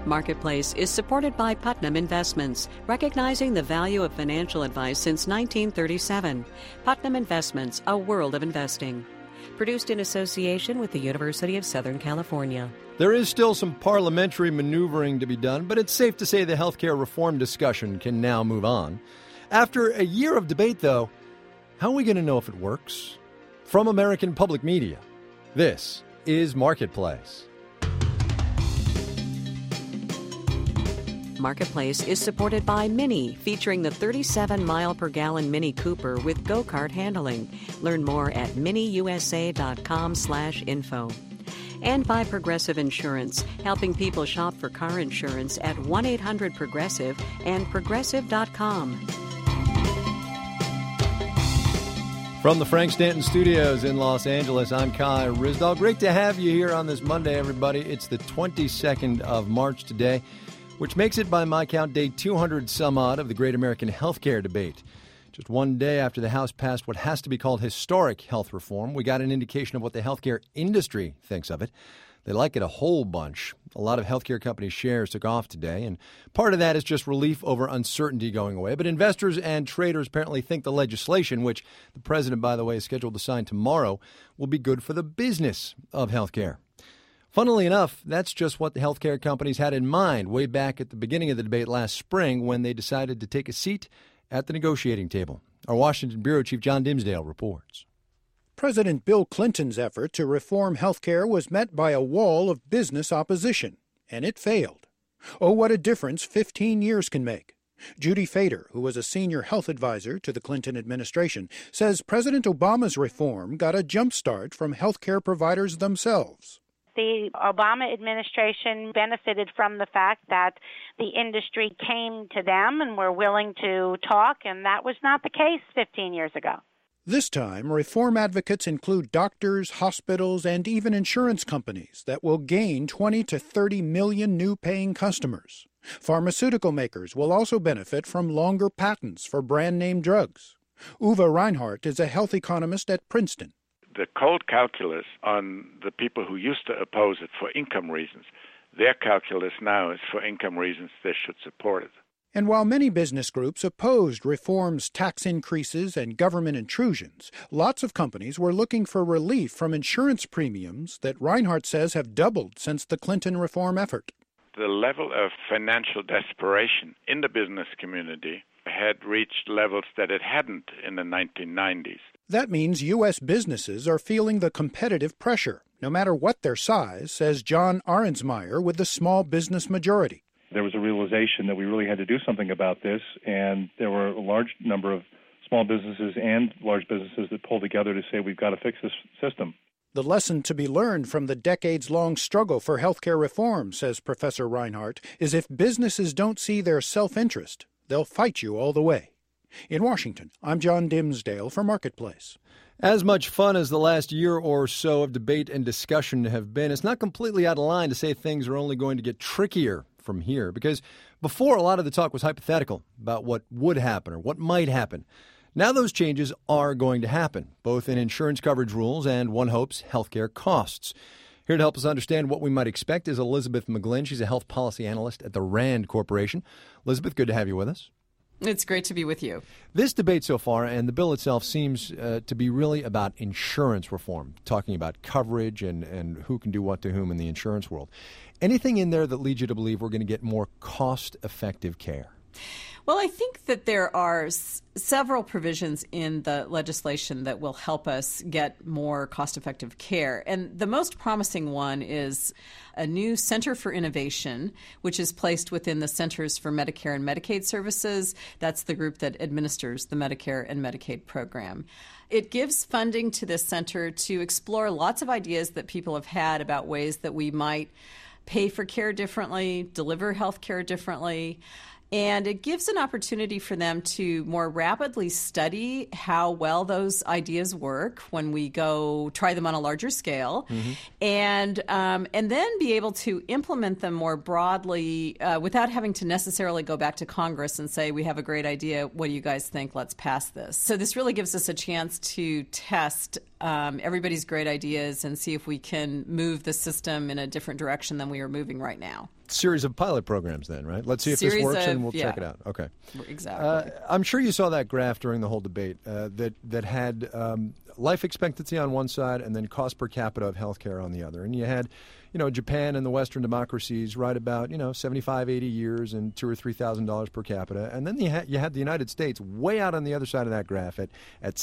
Marketplace is supported by Putnam Investments, recognizing the value of financial advice since 1937. Putnam Investments, a world of investing. Produced in association with the University of Southern California. There is still some parliamentary maneuvering to be done, but it's safe to say the healthcare reform discussion can now move on. After a year of debate, though, how are we going to know if it works? From American Public Media, this is Marketplace. Marketplace is supported by Mini, featuring the 37-mile-per-gallon Mini Cooper with go-kart handling. Learn more at miniusa.com/info. And by Progressive Insurance, helping people shop for car insurance at 1-800-PROGRESSIVE and progressive.com. From the Frank Stanton Studios in Los Angeles, I'm Kai Ryssdal. Great to have you here on this Monday, everybody. It's the 22nd of March today, which makes it, by my count, day 200 some odd of the great American healthcare debate. Just one day after the House passed what has to be called historic health reform, we got an indication of what the healthcare industry thinks of it. They like it a whole bunch. A lot of healthcare companies' shares took off today, and part of that is just relief over uncertainty going away. But investors and traders apparently think the legislation, which the president, by the way, is scheduled to sign tomorrow, will be good for the business of healthcare. Funnily enough, that's just what the healthcare companies had in mind way back at the beginning of the debate last spring when they decided to take a seat at the negotiating table. Our Washington Bureau Chief John Dimsdale reports. President Bill Clinton's effort to reform healthcare was met by a wall of business opposition, and it failed. Oh, what a difference 15 years can make. Judy Fader, who was a senior health advisor to the Clinton administration, says President Obama's reform got a jump start from healthcare providers themselves. The Obama administration benefited from the fact that the industry came to them and were willing to talk, and that was not the case 15 years ago. This time, reform advocates include doctors, hospitals, and even insurance companies that will gain 20 to 30 million new paying customers. Pharmaceutical makers will also benefit from longer patents for brand-name drugs. Uwe Reinhardt is a health economist at Princeton. The cold calculus on the people who used to oppose it for income reasons, their calculus now is for income reasons they should support it. And while many business groups opposed reforms, tax increases, and government intrusions, lots of companies were looking for relief from insurance premiums that Reinhardt says have doubled since the Clinton reform effort. The level of financial desperation in the business community had reached levels that it hadn't in the 1990s. That means U.S. businesses are feeling the competitive pressure, no matter what their size, says John Arensmeyer with the Small Business Majority. There was a realization that we really had to do something about this, and there were a large number of small businesses and large businesses that pulled together to say we've got to fix this system. The lesson to be learned from the decades-long struggle for healthcare reform, says Professor Reinhardt, is if businesses don't see their self-interest, they'll fight you all the way. In Washington, I'm John Dimsdale for Marketplace. As much fun as the last year or so of debate and discussion have been, it's not completely out of line to say things are only going to get trickier from here, because before a lot of the talk was hypothetical about what would happen or what might happen. Now those changes are going to happen, both in insurance coverage rules and, one hopes, healthcare costs. Here to help us understand what we might expect is Elizabeth McGlynn. She's a health policy analyst at the RAND Corporation. Elizabeth, good to have you with us. It's great to be with you. This debate so far and the bill itself seems to be really about insurance reform, talking about coverage and who can do what to whom in the insurance world. Anything in there that leads you to believe we're going to get more cost-effective care? Well, I think that there are several provisions in the legislation that will help us get more cost-effective care. And the most promising one is a new Center for Innovation, which is placed within the Centers for Medicare and Medicaid Services. That's the group that administers the Medicare and Medicaid program. It gives funding to this center to explore lots of ideas that people have had about ways that we might pay for care differently, deliver health care differently. And it gives an opportunity for them to more rapidly study how well those ideas work when we go try them on a larger scale, and then be able to implement them more broadly without having to necessarily go back to Congress and say, we have a great idea. What do you guys think? Let's pass this. So this really gives us a chance to test everybody's great ideas and see if we can move the system in a different direction than we are moving right now. Series of pilot programs then, right? Let's see if this works and we'll check it out. Okay. Exactly. I'm sure you saw that graph during the whole debate that had life expectancy on one side and then cost per capita of healthcare on the other. And you had, Japan and the Western democracies right about, 75, 80 years and $2,000 or $3,000 per capita. And then you had the United States way out on the other side of that graph at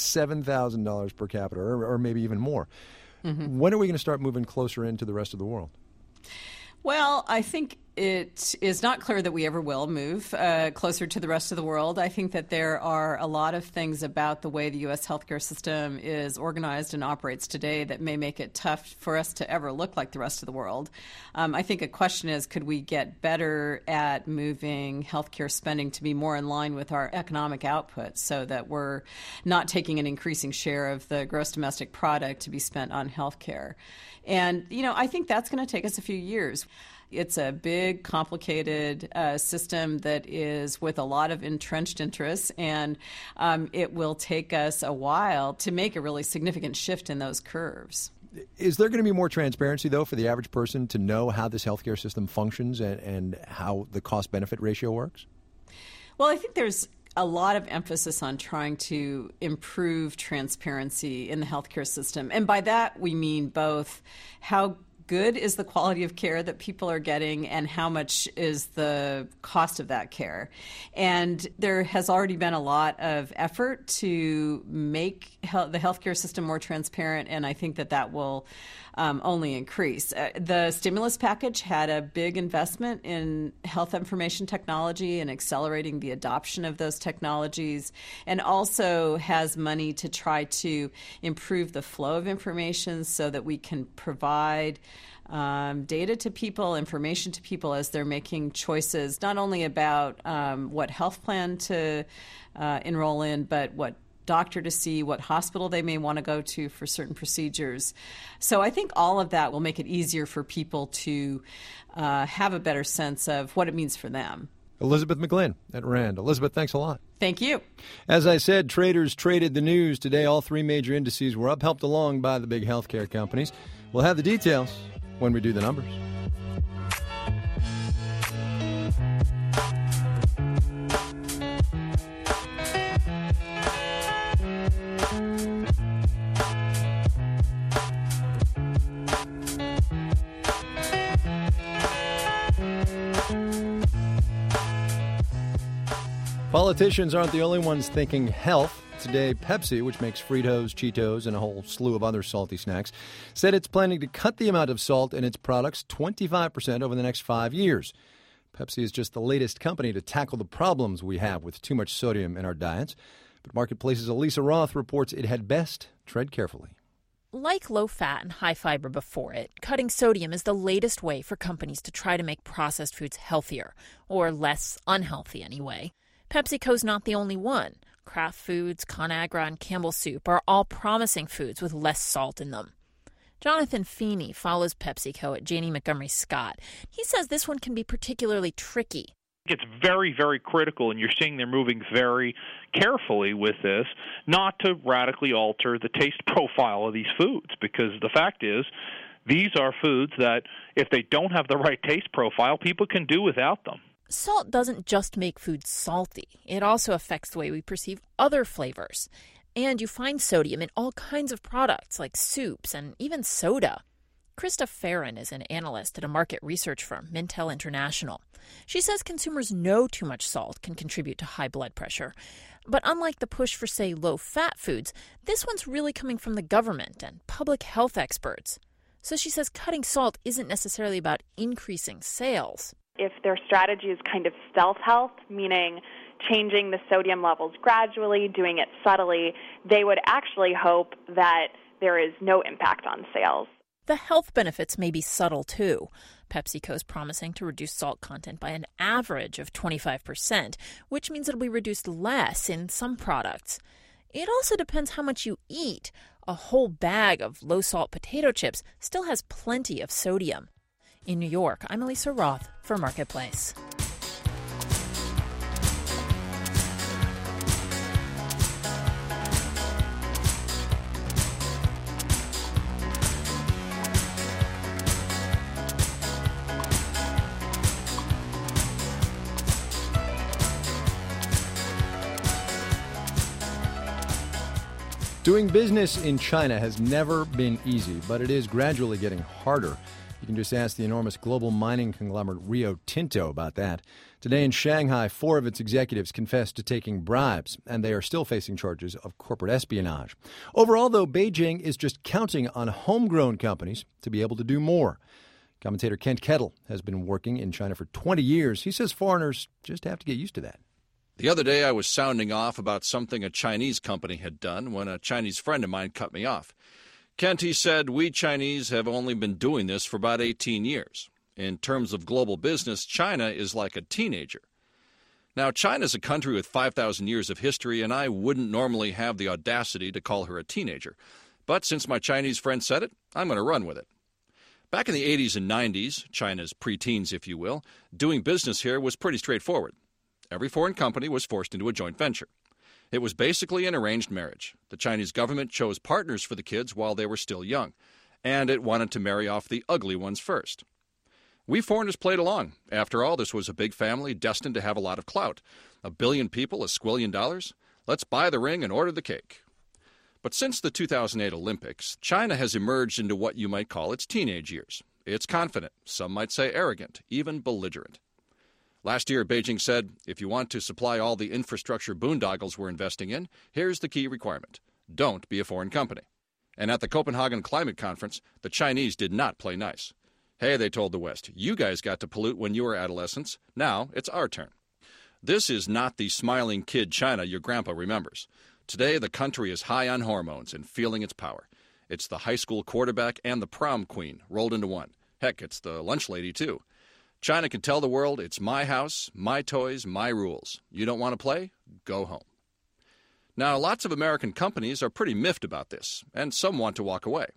$7,000 per capita or maybe even more. Mm-hmm. When are we going to start moving closer into the rest of the world? Well, I think it is not clear that we ever will move closer to the rest of the world. I think that there are a lot of things about the way the U.S. healthcare system is organized and operates today that may make it tough for us to ever look like the rest of the world. I think a question is, could we get better at moving healthcare spending to be more in line with our economic output so that we're not taking an increasing share of the gross domestic product to be spent on healthcare? And, I think that's going to take us a few years. It's a big, complicated system that is with a lot of entrenched interests, and it will take us a while to make a really significant shift in those curves. Is there going to be more transparency, though, for the average person to know how this healthcare system functions and how the cost-benefit ratio works? Well, I think there's a lot of emphasis on trying to improve transparency in the healthcare system. And by that, we mean both how good is the quality of care that people are getting and how much is the cost of that care. And there has already been a lot of effort to make the healthcare system more transparent, and I think that will only increase. The stimulus package had a big investment in health information technology and accelerating the adoption of those technologies, and also has money to try to improve the flow of information so that we can provide data to people, information to people as they're making choices, not only about what health plan to enroll in, but what doctor to see, what hospital they may want to go to for certain procedures. So I think all of that will make it easier for people to have a better sense of what it means for them. Elizabeth McGlynn at RAND. Elizabeth, thanks a lot. Thank you. As I said, traders traded the news. Today, all three major indices were up, helped along by the big healthcare companies. We'll have the details when we do the numbers. Politicians aren't the only ones thinking health. Today, Pepsi, which makes Fritos, Cheetos, and a whole slew of other salty snacks, said it's planning to cut the amount of salt in its products 25% over the next 5 years. Pepsi is just the latest company to tackle the problems we have with too much sodium in our diets. But Marketplace's Elisa Roth reports it had best tread carefully. Like low-fat and high-fiber before it, cutting sodium is the latest way for companies to try to make processed foods healthier, or less unhealthy anyway. PepsiCo's not the only one. Kraft Foods, ConAgra, and Campbell Soup are all promising foods with less salt in them. Jonathan Feeney follows PepsiCo at Janney Montgomery Scott. He says this one can be particularly tricky. It's very, very critical, and you're seeing they're moving very carefully with this, not to radically alter the taste profile of these foods, because the fact is these are foods that, if they don't have the right taste profile, people can do without them. Salt doesn't just make food salty. It also affects the way we perceive other flavors. And you find sodium in all kinds of products like soups and even soda. Krista Farron is an analyst at a market research firm, Mintel International. She says consumers know too much salt can contribute to high blood pressure. But unlike the push for, say, low-fat foods, this one's really coming from the government and public health experts. So she says cutting salt isn't necessarily about increasing sales. If their strategy is kind of stealth health, meaning changing the sodium levels gradually, doing it subtly, they would actually hope that there is no impact on sales. The health benefits may be subtle, too. PepsiCo's promising to reduce salt content by an average of 25%, which means it'll be reduced less in some products. It also depends how much you eat. A whole bag of low-salt potato chips still has plenty of sodium. In New York, I'm Elisa Roth for Marketplace. Doing business in China has never been easy, but it is gradually getting harder. You can just ask the enormous global mining conglomerate Rio Tinto about that. Today in Shanghai, 4 of its executives confessed to taking bribes, and they are still facing charges of corporate espionage. Overall, though, Beijing is just counting on homegrown companies to be able to do more. Commentator Kent Kettle has been working in China for 20 years. He says foreigners just have to get used to that. The other day I was sounding off about something a Chinese company had done when a Chinese friend of mine cut me off. Kent, he said, we Chinese have only been doing this for about 18 years. In terms of global business, China is like a teenager. Now, China's a country with 5,000 years of history, and I wouldn't normally have the audacity to call her a teenager. But since my Chinese friend said it, I'm going to run with it. Back in the 80s and 90s, China's preteens, if you will, doing business here was pretty straightforward. Every foreign company was forced into a joint venture. It was basically an arranged marriage. The Chinese government chose partners for the kids while they were still young, and it wanted to marry off the ugly ones first. We foreigners played along. After all, this was a big family destined to have a lot of clout. 1 billion people, $1 squillion. Let's buy the ring and order the cake. But since the 2008 Olympics, China has emerged into what you might call its teenage years. It's confident, some might say arrogant, even belligerent. Last year, Beijing said, if you want to supply all the infrastructure boondoggles we're investing in, here's the key requirement. Don't be a foreign company. And at the Copenhagen Climate Conference, the Chinese did not play nice. Hey, they told the West, you guys got to pollute when you were adolescents. Now it's our turn. This is not the smiling kid China your grandpa remembers. Today, the country is high on hormones and feeling its power. It's the high school quarterback and the prom queen rolled into one. Heck, it's the lunch lady, too. China can tell the world, it's my house, my toys, my rules. You don't want to play? Go home. Now, lots of American companies are pretty miffed about this, and some want to walk away.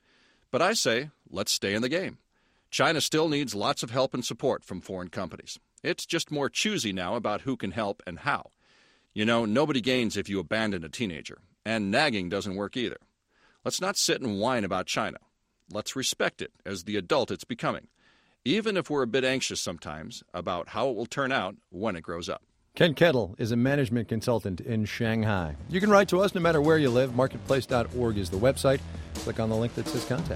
But I say, let's stay in the game. China still needs lots of help and support from foreign companies. It's just more choosy now about who can help and how. You know, nobody gains if you abandon a teenager, and nagging doesn't work either. Let's not sit and whine about China. Let's respect it as the adult it's becoming, even if we're a bit anxious sometimes about how it will turn out when it grows up. Ken Kettle is a management consultant in Shanghai. You can write to us no matter where you live. Marketplace.org is the website. Click on the link that says contact.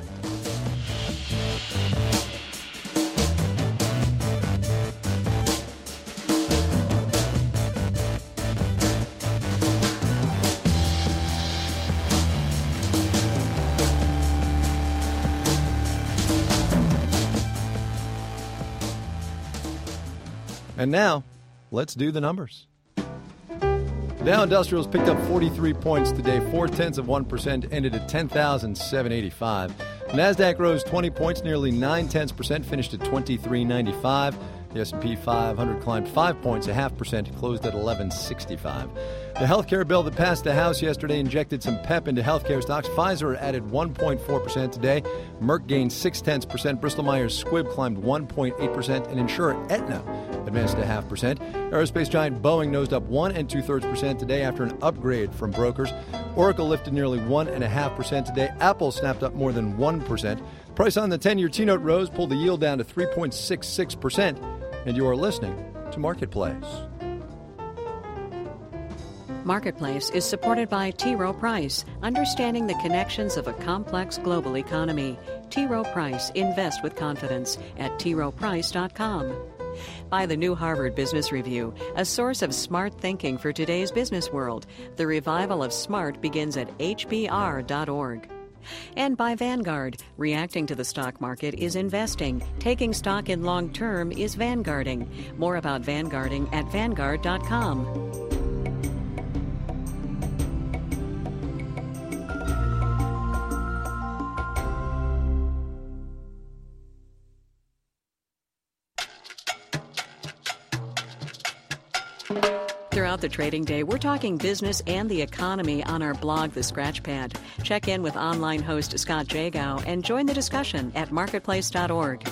And now, let's do the numbers. Dow Industrials picked up 43 points today, 0.4%, ended at 10,785. NASDAQ rose 20 points, nearly 0.9%, finished at 2395. The S&P 500 climbed 5 points, 0.5%, closed at 1165. The healthcare bill that passed the House yesterday injected some pep into healthcare stocks. Pfizer added 1.4% today. Merck gained 0.6%. Bristol-Myers Squibb climbed 1.8%. And insurer Aetna advanced 0.5%. Aerospace giant Boeing nosed up 1 2/3% today after an upgrade from brokers. Oracle lifted nearly 1.5% today. Apple snapped up more than 1%. Price on the 10-year T-note rose, pulled the yield down to 3.66%. And you are listening to Marketplace. Marketplace is supported by T. Rowe Price, understanding the connections of a complex global economy. T. Rowe Price, invest with confidence at troweprice.com. By the New Harvard Business Review, a source of smart thinking for today's business world. The revival of smart begins at hbr.org. And by Vanguard, reacting to the stock market is investing. Taking stock in long term is vanguarding. More about vanguarding at vanguard.com. Throughout the trading day, we're talking business and the economy on our blog, The Scratchpad. Check in with online host Scott Jagow and join the discussion at marketplace.org.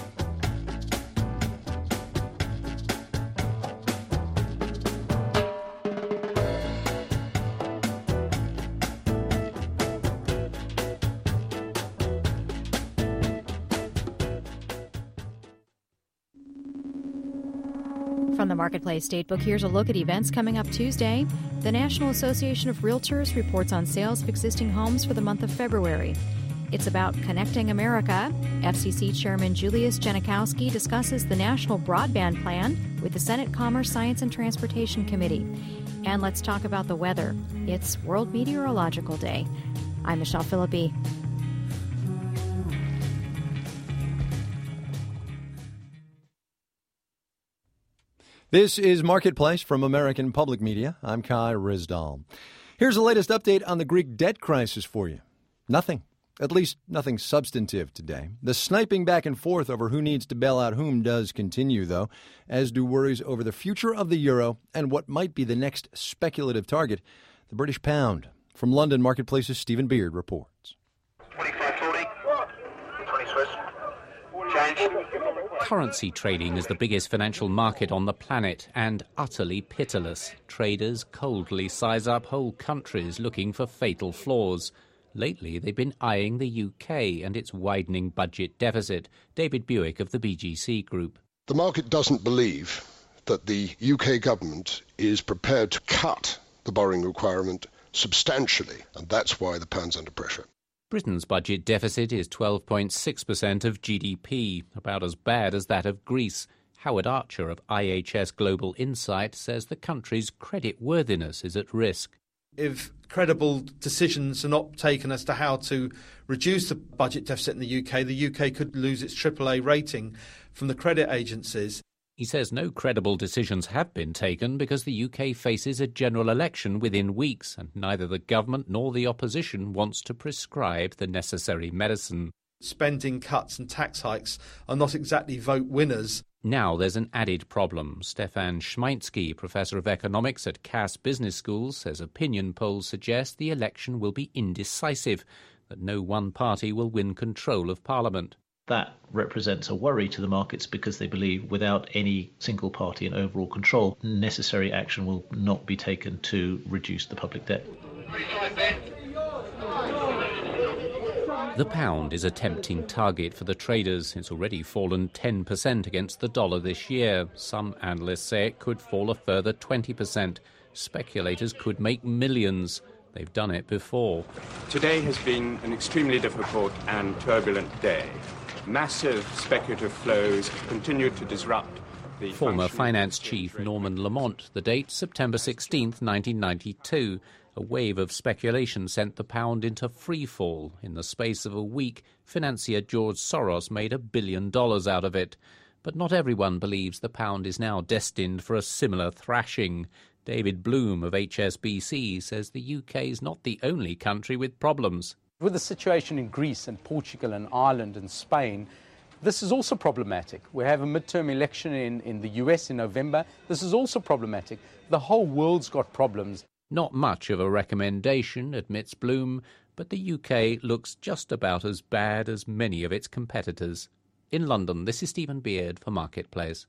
From the Marketplace Statebook, here's a look at events coming up Tuesday. The National Association of Realtors reports on sales of existing homes for the month of February. It's about connecting America. FCC Chairman Julius Genachowski discusses the National Broadband Plan with the Senate Commerce, Science, and Transportation Committee. And let's talk about the weather. It's World Meteorological Day. I'm Michelle Philippi. This is Marketplace from American Public Media. I'm Kai Ryssdal. Here's the latest update on the Greek debt crisis for you. Nothing. At least nothing substantive today. The sniping back and forth over who needs to bail out whom does continue, though, as do worries over the future of the euro and what might be the next speculative target, the British pound. From London, Marketplace's Stephen Beard reports. 25.40, 20 Swiss, change. Currency trading is the biggest financial market on the planet and utterly pitiless. Traders coldly size up whole countries looking for fatal flaws. Lately, they've been eyeing the UK and its widening budget deficit. David Buick of the BGC Group. The market doesn't believe that the UK government is prepared to cut the borrowing requirement substantially, and that's why the pound's under pressure. Britain's budget deficit is 12.6% of GDP, about as bad as that of Greece. Howard Archer of IHS Global Insight says the country's creditworthiness is at risk. If credible decisions are not taken as to how to reduce the budget deficit in the UK could lose its AAA rating from the credit agencies. He says no credible decisions have been taken because the UK faces a general election within weeks, and neither the government nor the opposition wants to prescribe the necessary medicine. Spending cuts and tax hikes are not exactly vote winners. Now there's an added problem. Stefan Schmeitzky, professor of economics at Cass Business School, says opinion polls suggest the election will be indecisive, that no one party will win control of Parliament. That represents a worry to the markets because they believe without any single party in overall control, necessary action will not be taken to reduce the public debt. The pound is a tempting target for the traders. It's already fallen 10% against the dollar this year. Some analysts say it could fall a further 20%. Speculators could make millions. They've done it before. Today has been an extremely difficult and turbulent day. Massive speculative flows continue to disrupt the former finance chief Norman Lamont. The date, September 16th, 1992. A wave of speculation sent the pound into free fall. In the space of a week, financier George Soros made $1 billion out of it. But not everyone believes the pound is now destined for a similar thrashing. David Bloom of HSBC says the UK is not the only country with problems. With the situation in Greece and Portugal and Ireland and Spain, this is also problematic. We have a midterm election in the US in November. This is also problematic. The whole world's got problems. Not much of a recommendation, admits Bloom, but the UK looks just about as bad as many of its competitors. In London, this is Stephen Beard for Marketplace.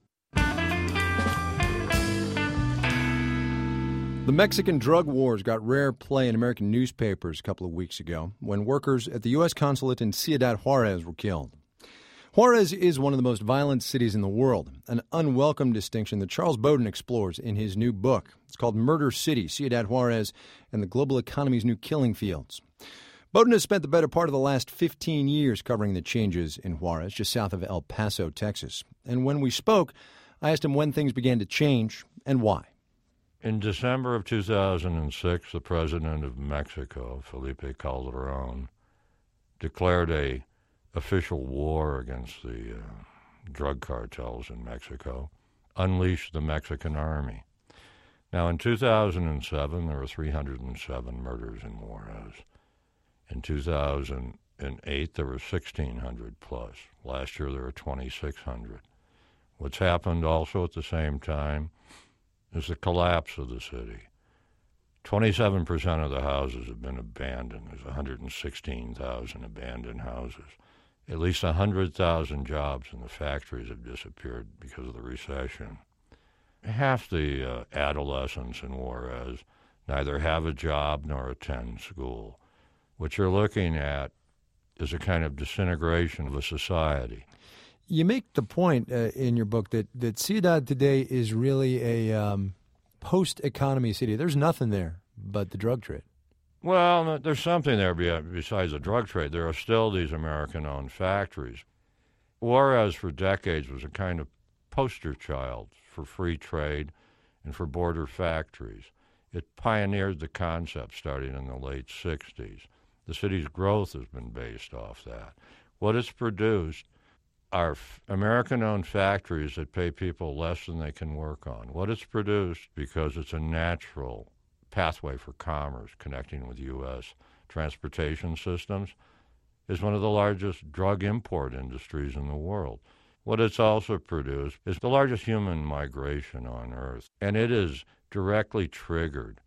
The Mexican drug wars got rare play in American newspapers a couple of weeks ago when workers at the U.S. consulate in Ciudad Juarez were killed. Juarez is one of the most violent cities in the world, an unwelcome distinction that Charles Bowden explores in his new book. It's called Murder City, Ciudad Juarez and the Global Economy's New Killing Fields. Bowden has spent the better part of the last 15 years covering the changes in Juarez, just south of El Paso, Texas. And when we spoke, I asked him when things began to change and why. In December of 2006, the president of Mexico, Felipe Calderon, declared an official war against the drug cartels in Mexico, unleashed the Mexican army. Now, in 2007, there were 307 murders in Juarez. In 2008, there were 1,600 plus. Last year, there were 2,600. What's happened also at the same time is the collapse of the city. 27% of the houses have been abandoned. There's 116,000 abandoned houses. At least 100,000 jobs in the factories have disappeared because of the recession. Half the adolescents in Juarez neither have a job nor attend school. What you're looking at is a kind of disintegration of a society. You make the point in your book that Ciudad today is really a post-economy city. There's nothing there but the drug trade. Well, there's something there besides the drug trade. There are still these American-owned factories. Juarez, for decades, was a kind of poster child for free trade and for border factories. It pioneered the concept starting in the late 60s. The city's growth has been based off that. What it's produced are American-owned factories that pay people less than they can work on. What it's produced, because it's a natural pathway for commerce connecting with U.S. transportation systems, is one of the largest drug import industries in the world. What it's also produced is the largest human migration on Earth, and it is directly triggered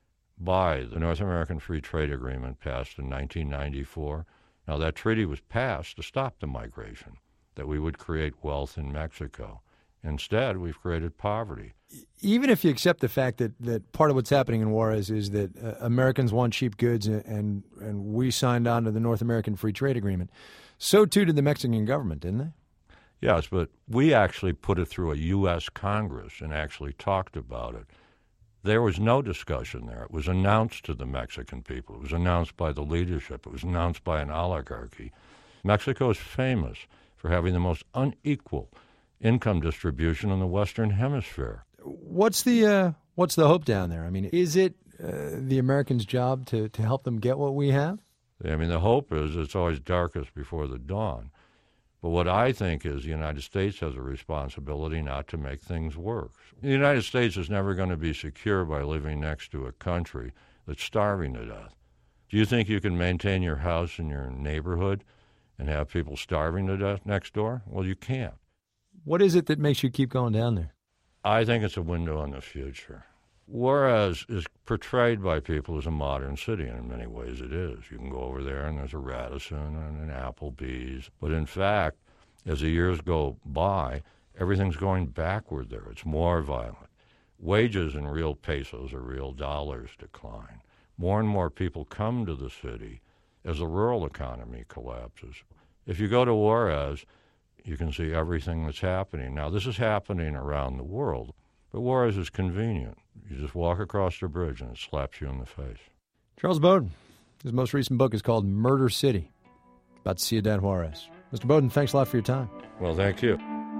by the North American Free Trade Agreement passed in 1994. Now, that treaty was passed to stop the migration, that we would create wealth in Mexico. Instead, we've created poverty. Even if you accept the fact that part of what's happening in Juarez is that Americans want cheap goods and we signed on to the North American Free Trade Agreement, so too did the Mexican government, didn't they? Yes, but we actually put it through a U.S. Congress and actually talked about it. There was no discussion there. It was announced to the Mexican people. It was announced by the leadership. It was announced by an oligarchy. Mexico is famous for having the most unequal income distribution in the Western Hemisphere. What's the hope down there? I mean, is it the Americans' job to help them get what we have? I mean, the hope is it's always darkest before the dawn. But what I think is the United States has a responsibility not to make things worse. The United States is never going to be secure by living next to a country that's starving to death. Do you think you can maintain your house in your neighborhood and have people starving to death next door? Well, you can't. What is it that makes you keep going down there? I think it's a window on the future. Juarez is portrayed by people as a modern city, and in many ways it is. You can go over there and there's a Radisson and an Applebee's. But in fact, as the years go by, everything's going backward there. It's more violent. Wages in real pesos or real dollars decline. More and more people come to the city as the rural economy collapses. If you go to Juarez, you can see everything that's happening. Now, this is happening around the world, but Juarez is convenient. You just walk across the bridge and it slaps you in the face. Charles Bowden, his most recent book is called Murder City, about Ciudad Juarez. Mr. Bowden, thanks a lot for your time. Well, thank you.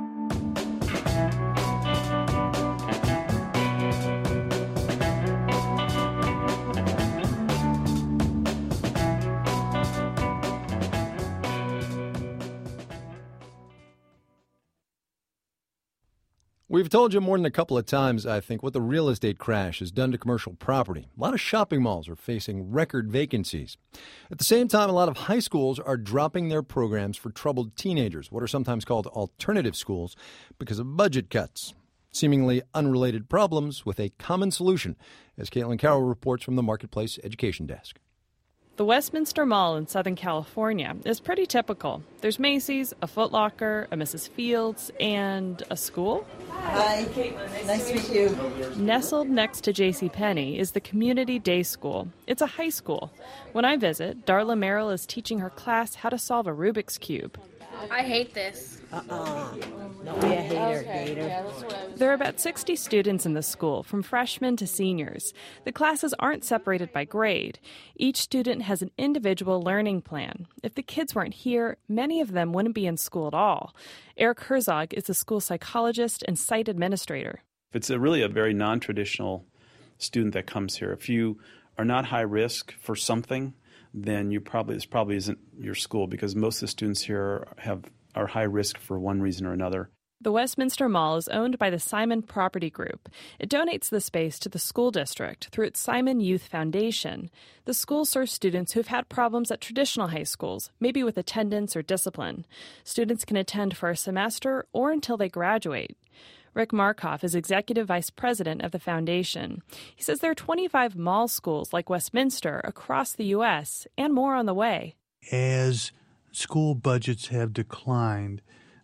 We've told you more than a couple of times, I think, what the real estate crash has done to commercial property. A lot of shopping malls are facing record vacancies. At the same time, a lot of high schools are dropping their programs for troubled teenagers, what are sometimes called alternative schools, because of budget cuts. Seemingly unrelated problems with a common solution, as Caitlin Carroll reports from the Marketplace Education Desk. The Westminster Mall in Southern California is pretty typical. There's Macy's, a Foot Locker, a Mrs. Fields, and a school. Hi, Caitlin. Nice to meet you. Nestled next to JCPenney is the Community Day School. It's a high school. When I visit, Darla Merrill is teaching her class how to solve a Rubik's Cube. I hate this. Don't be a hater, Gator. Yeah, there are about 60 students in the school, from freshmen to seniors. The classes aren't separated by grade. Each student has an individual learning plan. If the kids weren't here, many of them wouldn't be in school at all. Eric Herzog is the school psychologist and site administrator. It's really a very non-traditional student that comes here. If you are not high risk for something, then this probably isn't your school, because most of the students here are high risk for one reason or another. The Westminster Mall is owned by the Simon Property Group. It donates the space to the school district through its Simon Youth Foundation. The school serves students who've had problems at traditional high schools, maybe with attendance or discipline. Students can attend for a semester or until they graduate. Rick Markoff is executive vice president of the foundation. He says there are 25 mall schools like Westminster across the U.S. and more on the way. As school budgets have declined,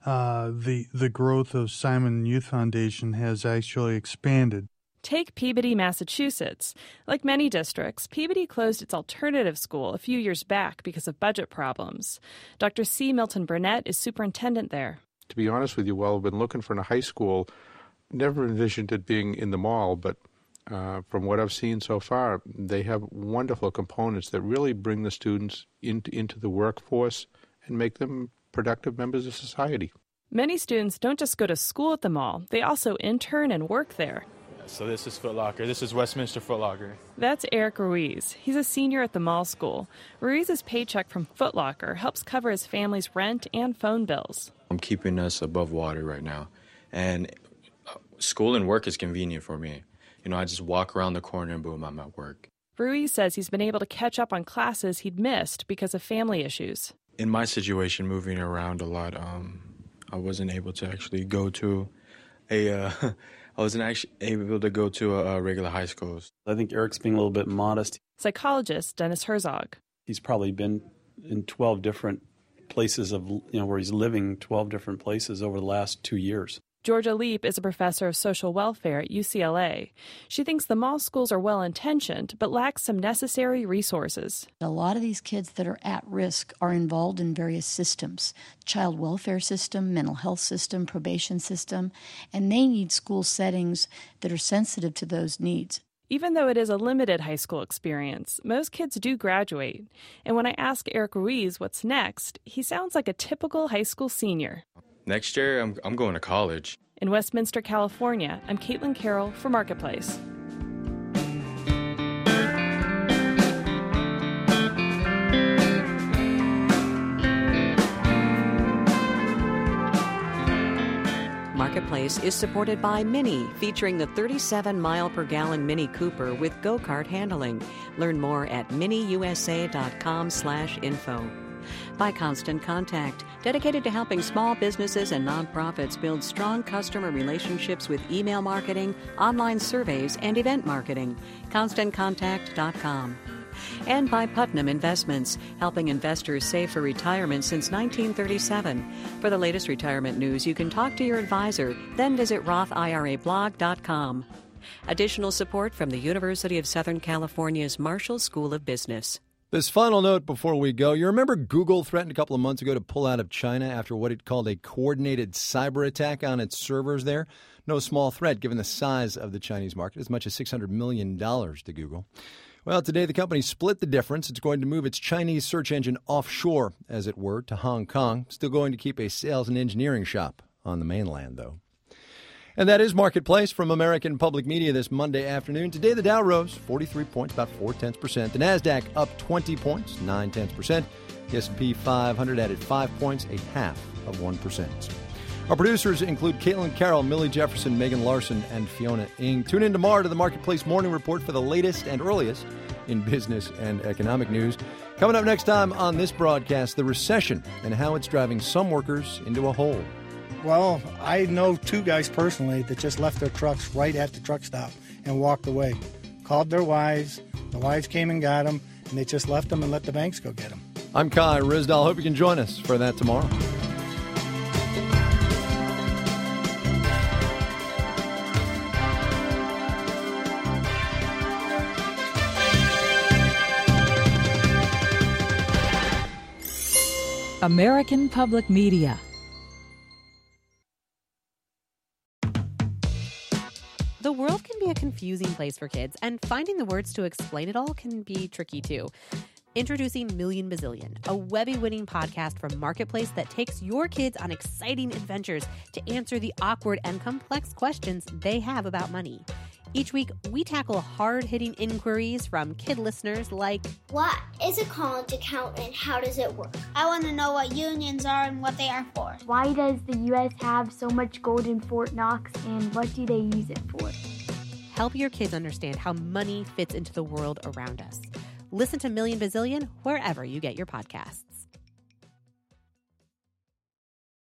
the growth of Simon Youth Foundation has actually expanded. Take Peabody, Massachusetts. Like many districts, Peabody closed its alternative school a few years back because of budget problems. Dr. C. Milton Burnett is superintendent there. To be honest with you, while I've been looking for a high school, never envisioned it being in the mall, but from what I've seen so far, they have wonderful components that really bring the students into the workforce and make them productive members of society. Many students don't just go to school at the mall, they also intern and work there. So this is Foot Locker. This is Westminster Foot Locker. That's Eric Ruiz. He's a senior at the mall school. Ruiz's paycheck from Foot Locker helps cover his family's rent and phone bills. I'm keeping us above water right now. And school and work is convenient for me. I just walk around the corner and boom, I'm at work. Ruiz says he's been able to catch up on classes he'd missed because of family issues. In my situation, moving around a lot, I wasn't able to actually go to a regular high school. I think Eric's being a little bit modest. Psychologist Dennis Herzog. He's probably been in 12 different places where he's living 12 different places over the last 2 years. Georgia Leap is a professor of social welfare at UCLA. She thinks the mall schools are well-intentioned, but lack some necessary resources. A lot of these kids that are at risk are involved in various systems, child welfare system, mental health system, probation system, and they need school settings that are sensitive to those needs. Even though it is a limited high school experience, most kids do graduate. And when I ask Eric Ruiz what's next, he sounds like a typical high school senior. Next year, I'm going to college. In Westminster, California, I'm Caitlin Carroll for Marketplace. Marketplace is supported by Mini, featuring the 37-mile-per-gallon Mini Cooper with go-kart handling. Learn more at miniusa.com/info. By Constant Contact, dedicated to helping small businesses and nonprofits build strong customer relationships with email marketing, online surveys, and event marketing. ConstantContact.com. And by Putnam Investments, helping investors save for retirement since 1937. For the latest retirement news, you can talk to your advisor, then visit RothIRAblog.com. Additional support from the University of Southern California's Marshall School of Business. This final note before we go. You remember Google threatened a couple of months ago to pull out of China after what it called a coordinated cyber attack on its servers there? No small threat given the size of the Chinese market, as much as $600 million to Google. Well, today the company split the difference. It's going to move its Chinese search engine offshore, as it were, to Hong Kong. Still going to keep a sales and engineering shop on the mainland, though. And that is Marketplace from American Public Media this Monday afternoon. Today the Dow rose 43 points, about 0.4%. The NASDAQ up 20 points, 0.9%. The S&P 500 added 5 points, 0.5%. Our producers include Caitlin Carroll, Millie Jefferson, Megan Larson, and Fiona Ng. Tune in tomorrow to the Marketplace Morning Report for the latest and earliest in business and economic news. Coming up next time on this broadcast, the recession and how it's driving some workers into a hole. Well, I know two guys personally that just left their trucks right at the truck stop and walked away. Called their wives, the wives came and got them, and they just left them and let the banks go get them. I'm Kai Ryssdal. Hope you can join us for that tomorrow. American Public Media. The world can be a confusing place for kids, and finding the words to explain it all can be tricky too. Introducing Million Bazillion, a Webby-winning podcast from Marketplace that takes your kids on exciting adventures to answer the awkward and complex questions they have about money. Each week, we tackle hard-hitting inquiries from kid listeners like, what is a college account and how does it work? I want to know what unions are and what they are for. Why does the U.S. have so much gold in Fort Knox and what do they use it for? Help your kids understand how money fits into the world around us. Listen to Million Bazillion wherever you get your podcasts.